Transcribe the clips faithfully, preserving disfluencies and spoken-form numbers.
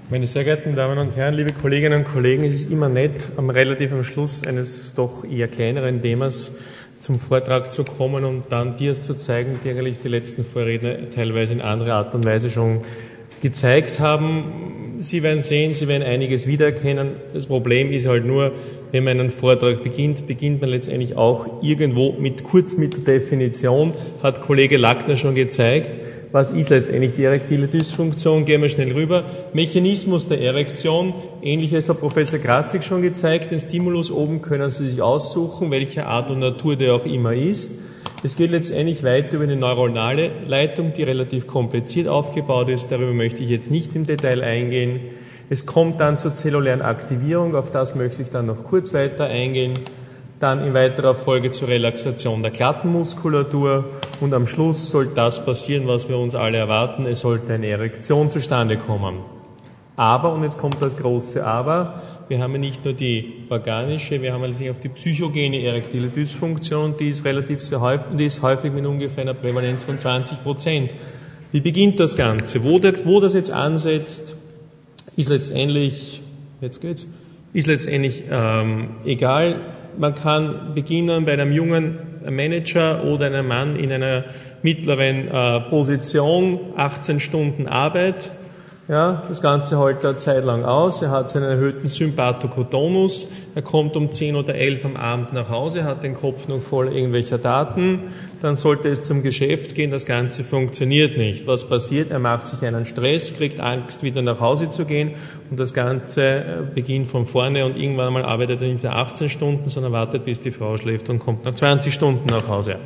Meine sehr geehrten Damen und Herren, liebe Kolleginnen und Kollegen, es ist immer nett, am relativ am Schluss eines doch eher kleineren Themas zum Vortrag zu kommen und dann Dias zu zeigen, die eigentlich die letzten Vorredner teilweise in anderer Art und Weise schon gezeigt haben. Sie werden sehen, Sie werden einiges wiedererkennen. Das Problem ist halt nur, wenn man einen Vortrag beginnt, beginnt man letztendlich auch irgendwo mit kurz mit der Definition, hat Kollege Lackner schon gezeigt. Was ist letztendlich die erektile Dysfunktion? Gehen wir schnell rüber. Mechanismus der Erektion, ähnliches hat Professor Kratzig schon gezeigt. Den Stimulus oben können Sie sich aussuchen, welcher Art und Natur der auch immer ist. Es geht letztendlich weiter über eine neuronale Leitung, die relativ kompliziert aufgebaut ist. Darüber möchte ich jetzt nicht im Detail eingehen. Es kommt dann zur zellulären Aktivierung, auf das möchte ich dann noch kurz weiter eingehen. Dann in weiterer Folge zur Relaxation der Glattenmuskulatur und am Schluss soll das passieren, was wir uns alle erwarten, es sollte eine Erektion zustande kommen. Aber, und jetzt kommt das große Aber, wir haben ja nicht nur die organische, wir haben letztendlich auch die psychogene erektile Dysfunktion, die ist relativ sehr häufig, die ist häufig mit ungefähr einer Prävalenz von zwanzig Prozent. Wie beginnt das Ganze? Wo, der, wo das jetzt ansetzt, ist letztendlich, jetzt geht's, ist letztendlich ähm, egal. Man kann beginnen bei einem jungen Manager oder einem Mann in einer mittleren äh, Position, achtzehn Stunden Arbeit. Ja, das Ganze hält er eine Zeit lang aus. Er hat seinen erhöhten Sympathokotonus. Er kommt um zehn oder elf am Abend nach Hause, hat den Kopf noch voll irgendwelcher Daten. Dann sollte es zum Geschäft gehen. Das Ganze funktioniert nicht. Was passiert? Er macht sich einen Stress, kriegt Angst, wieder nach Hause zu gehen. Und das Ganze beginnt von vorne und irgendwann einmal arbeitet er nicht mehr achtzehn Stunden, sondern wartet, bis die Frau schläft und kommt nach zwanzig Stunden nach Hause.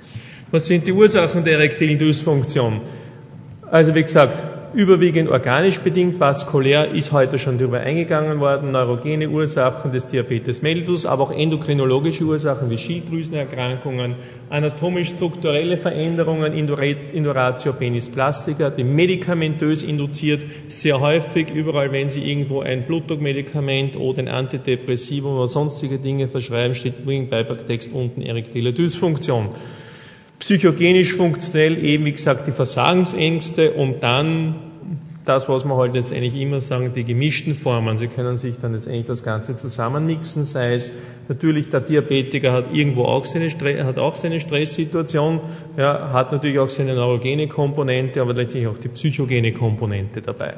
Was sind die Ursachen der erektilen Dysfunktion? Also wie gesagt, überwiegend organisch bedingt, vaskulär ist heute schon darüber eingegangen worden, neurogene Ursachen des Diabetes mellitus, aber auch endokrinologische Ursachen wie Schilddrüsenerkrankungen, anatomisch-strukturelle Veränderungen, Induratio penis plastica, die medikamentös induziert, sehr häufig, überall wenn Sie irgendwo ein Blutdruckmedikament oder ein Antidepressivum oder sonstige Dinge verschreiben, steht übrigens Beipacktext unten erektile Dysfunktion. Psychogenisch funktionell eben, wie gesagt, die Versagensängste und dann das, was wir halt letztendlich immer sagen, die gemischten Formen. Sie können sich dann letztendlich das Ganze zusammenmixen, sei es natürlich der Diabetiker hat irgendwo auch seine, hat auch seine Stresssituation, ja, hat natürlich auch seine neurogene Komponente, aber letztendlich auch die psychogene Komponente dabei.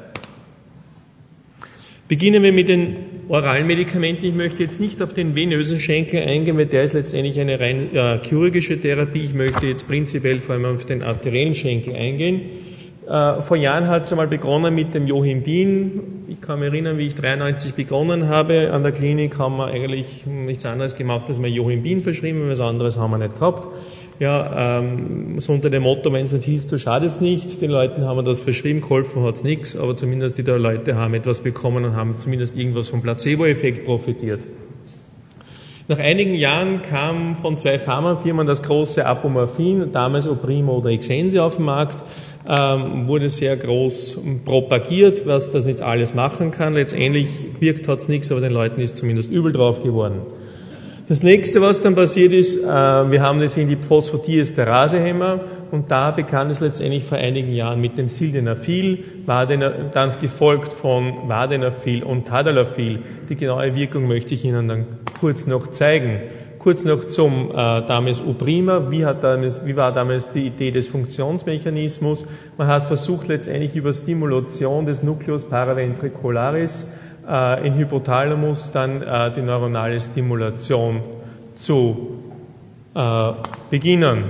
Beginnen wir mit den oralen Medikamenten. Ich möchte jetzt nicht auf den venösen Schenkel eingehen, weil der ist letztendlich eine rein äh, chirurgische Therapie. Ich möchte jetzt prinzipiell vor allem auf den arteriellen Schenkel eingehen. Äh, vor Jahren hat es einmal begonnen mit dem Yohimbin. Ich kann mich erinnern, wie ich dreiundneunzig begonnen habe. An der Klinik haben wir eigentlich nichts anderes gemacht, als mal Yohimbin verschrieben, was anderes haben wir nicht gehabt. Ja, ähm, so unter dem Motto, wenn es nicht hilft, so schadet es nicht. Den Leuten haben wir das verschrieben, geholfen hat es nichts, aber zumindest die Leute haben etwas bekommen und haben zumindest irgendwas vom Placebo-Effekt profitiert. Nach einigen Jahren kam von zwei Pharmafirmen das große Apomorphin, damals Oprimo oder Exense auf den Markt, ähm, wurde sehr groß propagiert, was das jetzt alles machen kann. Letztendlich gewirkt hat es nichts, aber den Leuten ist zumindest übel drauf geworden. Das nächste, was dann passiert ist, äh, wir haben das in die Phosphodiesterasehemmer und da begann es letztendlich vor einigen Jahren mit dem Sildenafil, dann gefolgt von Vardenafil und Tadalafil. Die genaue Wirkung möchte ich Ihnen dann kurz noch zeigen. Kurz noch zum äh, damals Oprima. Wie, hat damals, wie war damals die Idee des Funktionsmechanismus? Man hat versucht letztendlich über Stimulation des Nucleus paraventricularis äh, in Hypothalamus dann äh, die neuronale Stimulation zu äh, beginnen.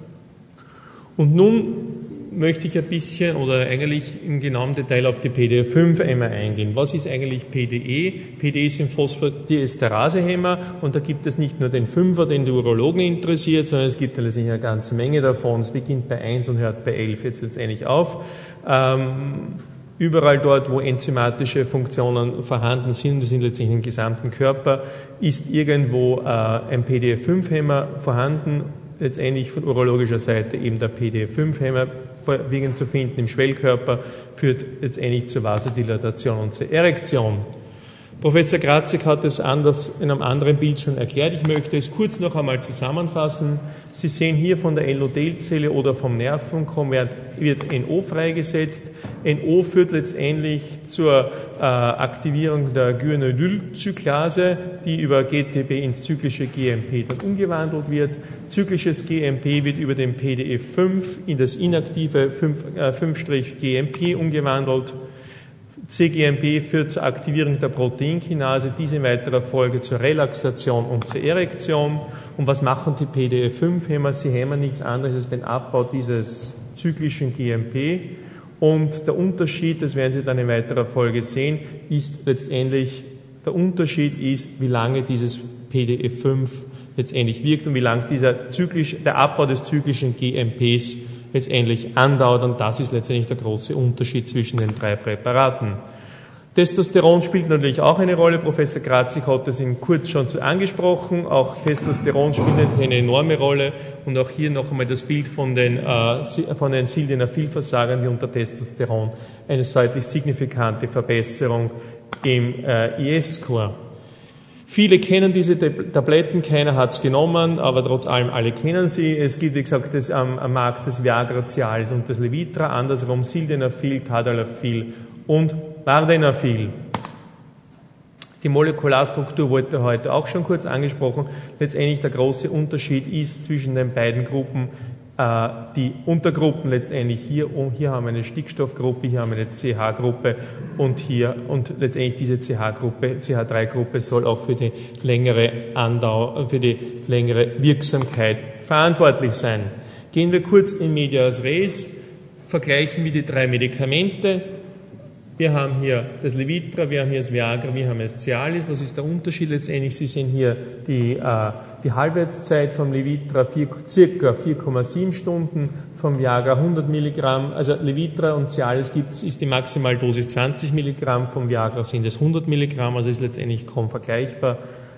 Und nun möchte ich ein bisschen oder eigentlich im genauen Detail auf die P D E fünf Hämmer eingehen. Was ist eigentlich P D E? P D E sind Phosphodiesterasehemmer und da gibt es nicht nur den Fünfer, den die Urologen interessiert, sondern es gibt letztendlich eine ganze Menge davon. Es beginnt bei eins und hört bei elf jetzt letztendlich auf. Ähm, überall dort, wo enzymatische Funktionen vorhanden sind, das sind letztendlich im gesamten Körper, ist irgendwo äh, ein P D E fünf Hämmer vorhanden. Letztendlich von urologischer Seite eben der P D E fünf Hämmer vorwiegend zu finden im Schwellkörper, führt letztendlich zur Vasodilatation und zur Erektion. Professor Kratzig hat es anders in einem anderen Bild schon erklärt. Ich möchte es kurz noch einmal zusammenfassen. Sie sehen hier von der Endothelzelle oder vom Nervenkorn wird N O freigesetzt. N O führt letztendlich zur äh, Aktivierung der Guanylylcyclase, die über G T P ins zyklische G M P dann umgewandelt wird. Zyklisches G M P wird über den P D E fünf in das inaktive fünf G M P umgewandelt. C G M P führt zur Aktivierung der Proteinkinase, diese in weiterer Folge zur Relaxation und zur Erektion. Und was machen die P D E fünf Hämmer? Sie hämmern nichts anderes als den Abbau dieses zyklischen G M P. Und der Unterschied, das werden Sie dann in weiterer Folge sehen, ist letztendlich, der Unterschied ist, wie lange dieses P D E fünf letztendlich wirkt und wie lange dieser zyklisch, der Abbau des zyklischen G M Ps letztendlich andauert, und das ist letztendlich der große Unterschied zwischen den drei Präparaten. Testosteron spielt natürlich auch eine Rolle. Professor Kratzig hat das in kurz schon angesprochen. Auch Testosteron spielt natürlich eine enorme Rolle. Und auch hier noch einmal das Bild von den, äh, von den Sildenafil-Versagern, die unter Testosteron eine deutlich signifikante Verbesserung im äh, I F-Score. Viele kennen diese Tabletten, keiner hat es genommen, aber trotz allem alle kennen sie. Es gibt, wie gesagt, das, am, am Markt das Viagra, Cialis und das Levitra, andersrum Sildenafil, Tadalafil und Vardenafil. Die Molekularstruktur wurde heute auch schon kurz angesprochen. Letztendlich der große Unterschied ist zwischen den beiden Gruppen, äh, die Untergruppen letztendlich hier, und hier haben wir eine Stickstoffgruppe, hier haben wir eine C H-Gruppe und hier, und letztendlich diese C H-Gruppe, C H drei Gruppe soll auch für die längere Andauer, für die längere Wirksamkeit verantwortlich sein. Gehen wir kurz in medias res, vergleichen wir die drei Medikamente. Wir haben hier das Levitra, wir haben hier das Viagra, wir haben das Cialis. Was ist der Unterschied letztendlich? Sie sehen hier die, äh, die Halbwertszeit vom Levitra, vier, circa vier Komma sieben Stunden, vom Viagra hundert Milligramm. Also Levitra und Cialis gibt's, ist die Maximaldosis zwanzig Milligramm, vom Viagra sind es hundert Milligramm, also ist letztendlich kaum vergleichbar.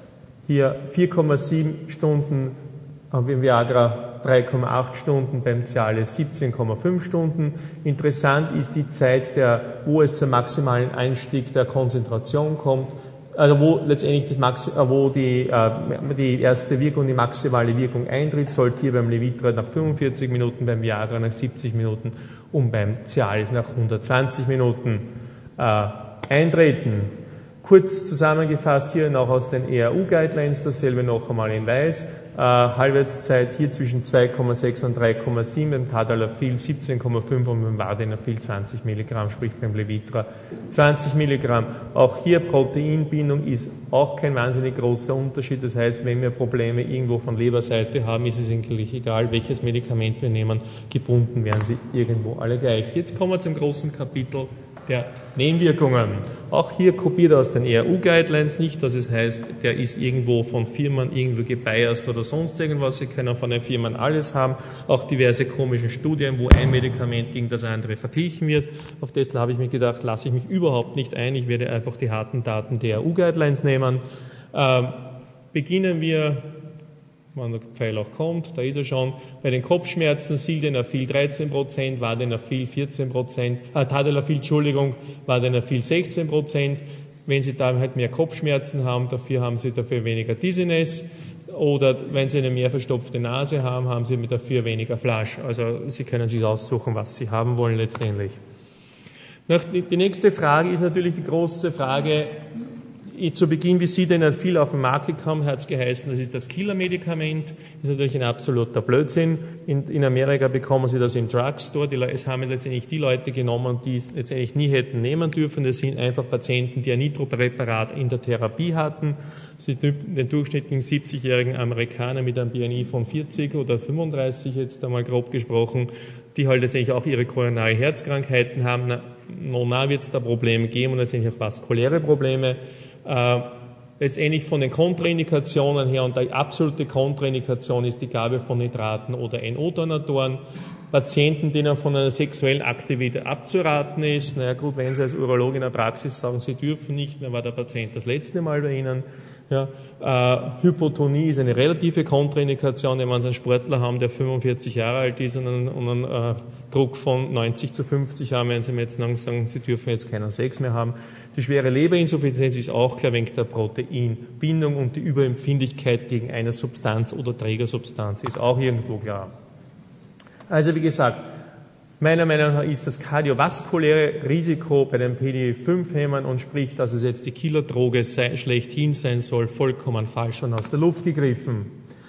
Hier vier Komma sieben Stunden, haben wir im Viagra drei Komma acht Stunden, beim Cialis siebzehn Komma fünf Stunden. Interessant ist die Zeit, der, wo es zum maximalen Einstieg der Konzentration kommt, also wo letztendlich das Maxi, wo die, äh, die erste Wirkung, die maximale Wirkung eintritt, sollte hier beim Levitra nach fünfundvierzig Minuten, beim Viagra nach siebzig Minuten und beim Cialis nach hundertzwanzig Minuten äh, eintreten. Kurz zusammengefasst hier noch aus den E R U-Guidelines, dasselbe noch einmal in weiß. Äh, Halbwertszeit hier zwischen zwei Komma sechs und drei Komma sieben, beim Tadalafil siebzehn Komma fünf und beim Vardenafil zwanzig Milligramm, sprich beim Levitra zwanzig Milligramm. Auch hier Proteinbindung ist auch kein wahnsinnig großer Unterschied. Das heißt, wenn wir Probleme irgendwo von Leberseite haben, ist es eigentlich egal, welches Medikament wir nehmen, gebunden werden sie irgendwo alle gleich. Jetzt kommen wir zum großen Kapitel der Nebenwirkungen. Auch hier kopiert aus den E R U-Guidelines, nicht, dass es heißt, der ist irgendwo von Firmen irgendwo gebiased oder sonst irgendwas. Sie können von den Firmen alles haben. Auch diverse komische Studien, wo ein Medikament gegen das andere verglichen wird. Auf das habe ich mir gedacht, lasse ich mich überhaupt nicht ein. Ich werde einfach die harten Daten der E R U-Guidelines nehmen. Ähm, beginnen wir, wann der Pfeil auch kommt, da ist er schon, bei den Kopfschmerzen, Sildenafil dreizehn Prozent, Vardenafil vierzehn Prozent, äh, Tadalafil, Entschuldigung, Vardenafil sechzehn Prozent. Wenn Sie da halt mehr Kopfschmerzen haben, dafür haben Sie dafür weniger Dizziness. Oder wenn Sie eine mehr verstopfte Nase haben, haben Sie dafür weniger Flash. Also Sie können sich aussuchen, was Sie haben wollen letztendlich. Die nächste Frage ist natürlich die große Frage, zu Beginn, wie Sie denn viel auf den Markt gekommen, hat es geheißen, das ist das Killer-Medikament. Das ist natürlich ein absoluter Blödsinn. In, in Amerika bekommen Sie das im Drugstore. Die, es haben letztendlich die Leute genommen, die es letztendlich nie hätten nehmen dürfen. Das sind einfach Patienten, die ein Nitropräparat in der Therapie hatten. Sie den durchschnittlichen siebzigjährigen Amerikaner mit einem B M I von vierzig oder fünfunddreißig, jetzt einmal grob gesprochen, die halt letztendlich auch ihre koronare Herzkrankheiten haben. Na, na wird es da Probleme geben und letztendlich auch vaskuläre Probleme. Äh, letztendlich von den Kontraindikationen her, und die absolute Kontraindikation ist die Gabe von Nitraten oder N O-Donatoren. Patienten, denen von einer sexuellen Aktivität abzuraten ist. Naja gut, wenn Sie als Urologe in der Praxis sagen, Sie dürfen nicht, dann war der Patient das letzte Mal bei Ihnen. Ja, äh, Hypotonie ist eine relative Kontraindikation, wenn Sie einen Sportler haben, der fünfundvierzig Jahre alt ist und einen, und einen äh, Druck von neunzig zu fünfzig haben, wenn Sie mir jetzt sagen, Sie dürfen jetzt keinen Sex mehr haben. Die schwere Leberinsuffizienz ist auch klar wegen der Proteinbindung und die Überempfindlichkeit gegen eine Substanz oder Trägersubstanz ist auch irgendwo klar. Also wie gesagt, meiner Meinung nach ist das kardiovaskuläre Risiko bei den P D E fünf Hemmern und sprich, dass es jetzt die Killerdroge sei, schlechthin sein soll, vollkommen falsch und aus der Luft gegriffen.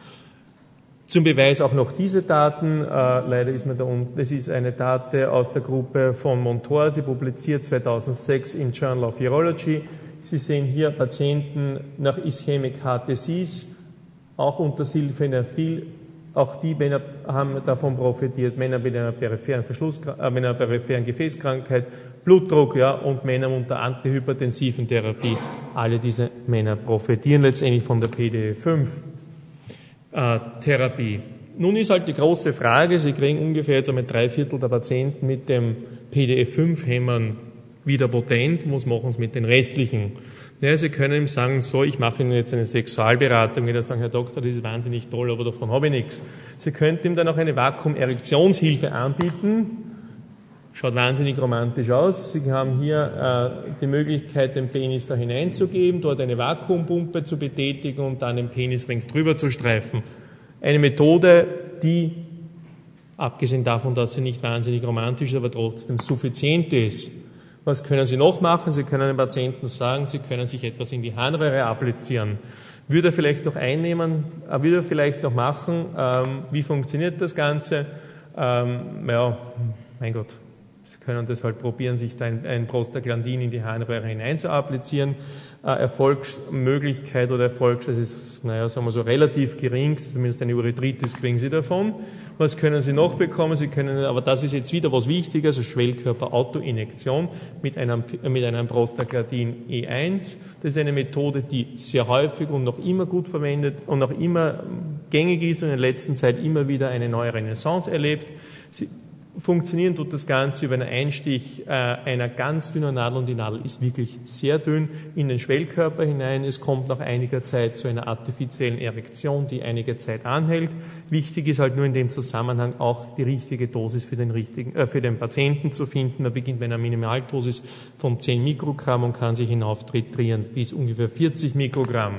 Zum Beweis auch noch diese Daten, äh, leider ist mir da unten, das ist eine Date aus der Gruppe von Montour, sie publiziert zweitausendsechs im Journal of Urology. Sie sehen hier Patienten nach Ischemic Heart Disease, auch unter Sildenafil. Auch die Männer haben davon profitiert, Männer mit einer peripheren, Verschluss, äh, mit einer peripheren Gefäßkrankheit, Blutdruck, ja, und Männer unter antihypertensiven Therapie. Alle diese Männer profitieren letztendlich von der P D E fünf äh, Therapie. Nun ist halt die große Frage, Sie kriegen ungefähr jetzt einmal drei Viertel der Patienten mit dem P D E fünf Hämmern wieder potent, was machen Sie mit den restlichen? Ja, Sie können ihm sagen, so, ich mache Ihnen jetzt eine Sexualberatung. Wieder sagen, Herr Doktor, das ist wahnsinnig toll, aber davon habe ich nichts. Sie könnten ihm dann auch eine Vakuum-Erektionshilfe anbieten. Schaut wahnsinnig romantisch aus. Sie haben hier äh, die Möglichkeit, den Penis da hineinzugeben, dort eine Vakuumpumpe zu betätigen und dann den Penisring drüber zu streifen. Eine Methode, die, abgesehen davon, dass sie nicht wahnsinnig romantisch ist, aber trotzdem suffizient ist. Was können Sie noch machen? Sie können den Patienten sagen, Sie können sich etwas in die Harnröhre applizieren. Würde er vielleicht noch einnehmen, äh, würde er vielleicht noch machen? Ähm, wie funktioniert das Ganze? Ähm, ja, mein Gott, Sie können das halt probieren, sich da ein, ein Prostaglandin in die Harnröhre hinein zu applizieren. Äh, Erfolgsmöglichkeit oder Erfolgs, das ist, naja, sagen wir so, relativ gering, zumindest eine Urethritis kriegen Sie davon. Was können Sie noch bekommen? Sie können, aber das ist jetzt wieder was Wichtiges, also Schwellkörper-Autoinjektion mit einem, mit einem Prostaglandin E eins. Das ist eine Methode, die sehr häufig und noch immer gut verwendet und noch immer gängig ist und in der letzten Zeit immer wieder eine neue Renaissance erlebt. Sie, Funktionieren tut das Ganze über einen Einstich äh, einer ganz dünnen Nadel und die Nadel ist wirklich sehr dünn in den Schwellkörper hinein. Es kommt nach einiger Zeit zu einer artifiziellen Erektion, die einige Zeit anhält. Wichtig ist halt nur in dem Zusammenhang auch die richtige Dosis für den, richtigen, äh, für den Patienten zu finden. Man beginnt bei einer Minimaldosis von zehn Mikrogramm und kann sich hinauftitrieren bis ungefähr vierzig Mikrogramm.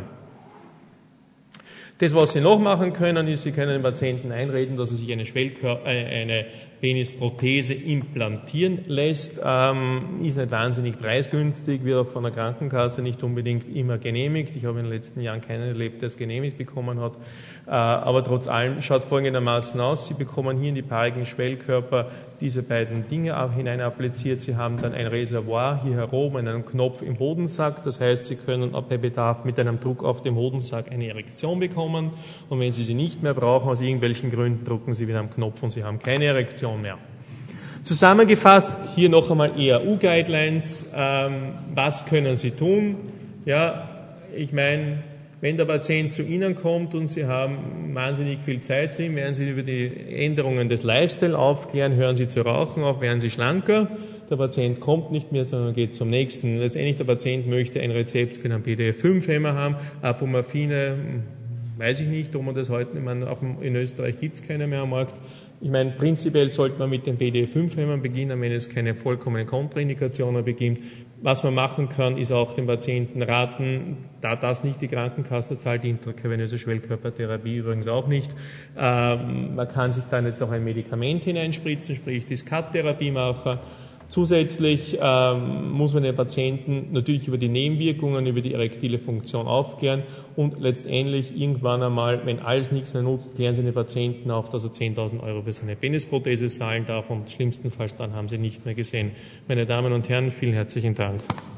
Das, was Sie noch machen können, ist, Sie können den Patienten einreden, dass er sich eine, Schwellkörper, äh, eine Penisprothese implantieren lässt. Ähm, ist nicht wahnsinnig preisgünstig, wird auch von der Krankenkasse nicht unbedingt immer genehmigt. Ich habe in den letzten Jahren keinen erlebt, der es genehmigt bekommen hat. Äh, aber trotz allem schaut folgendermaßen aus. Sie bekommen hier in die paarigen Schwellkörper diese beiden Dinge auch hinein appliziert. Sie haben dann ein Reservoir hier herum, einen Knopf im Hodensack. Das heißt, Sie können bei Bedarf mit einem Druck auf dem Hodensack eine Erektion bekommen. Und wenn Sie sie nicht mehr brauchen, aus irgendwelchen Gründen, drücken Sie wieder am Knopf und Sie haben keine Erektion mehr. Zusammengefasst, hier noch einmal E A U-Guidelines. Ähm, was können Sie tun? Ja, ich meine, wenn der Patient zu Ihnen kommt und Sie haben wahnsinnig viel Zeit zu ihm, werden Sie über die Änderungen des Lifestyle aufklären, hören Sie zu rauchen auf, werden Sie schlanker. Der Patient kommt nicht mehr, sondern geht zum nächsten. Letztendlich der Patient möchte ein Rezept für einen P D E fünf Hämmer haben, Apomorphine, weiß ich nicht, ob man das heute, ich meine, auf dem, in Österreich gibt es keine mehr am Markt. Ich meine, prinzipiell sollte man mit den P D E fünf Hämmern beginnen, wenn es keine vollkommene Kontraindikationen beginnt. Was man machen kann, ist auch den Patienten raten, da das nicht die Krankenkasse zahlt, die intravenöse Schwellkörpertherapie übrigens auch nicht. Ähm, man kann sich dann jetzt auch ein Medikament hineinspritzen, sprich die Scat-Therapie machen. Zusätzlich ähm, muss man den Patienten natürlich über die Nebenwirkungen, über die erektile Funktion aufklären und letztendlich irgendwann einmal, wenn alles nichts mehr nutzt, klären Sie den Patienten auf, dass er zehntausend Euro für seine Penisprothese zahlen darf und schlimmstenfalls dann haben Sie nicht mehr gesehen. Meine Damen und Herren, vielen herzlichen Dank.